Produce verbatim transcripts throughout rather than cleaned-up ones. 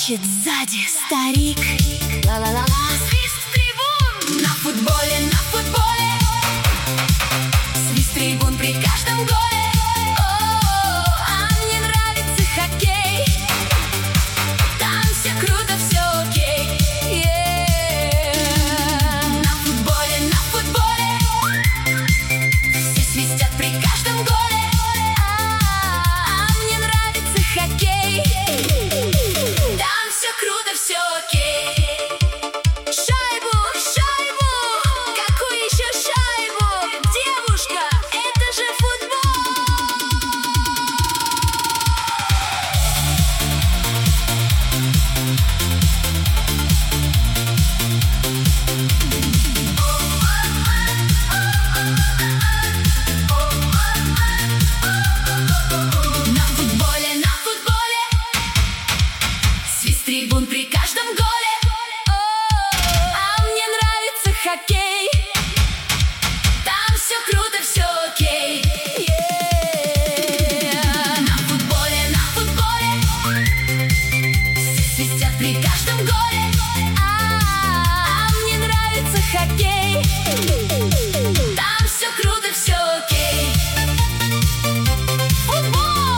Плачет сзади старик. Ла-ла-ла-ла. Свист трибун. На футболе, на футболе. Свист трибун при каждом голе. О, а мне нравится хоккей. Там все круто, все окей. Yeah. На футболе, на футболе. Все свистят при каждом голе. А мне нравится хоккей. Там все круто, все окей. Шайбу, шайбу. Какую еще шайбу? Девушка, это же футбол. На футболе, на футболе. Свист трибун при каждом голе. О, а мне нравится хоккей. Там все круто, все окей. Yeah. На футболе, на футболе. Все свистят при каждом голе. А, мне нравится хоккей. Там все круто, все окей. Футбол!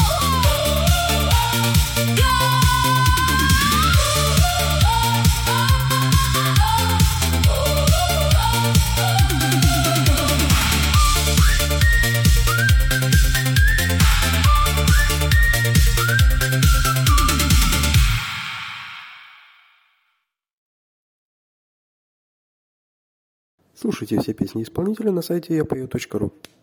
Слушайте все песни исполнителя на сайте я пою точка ру.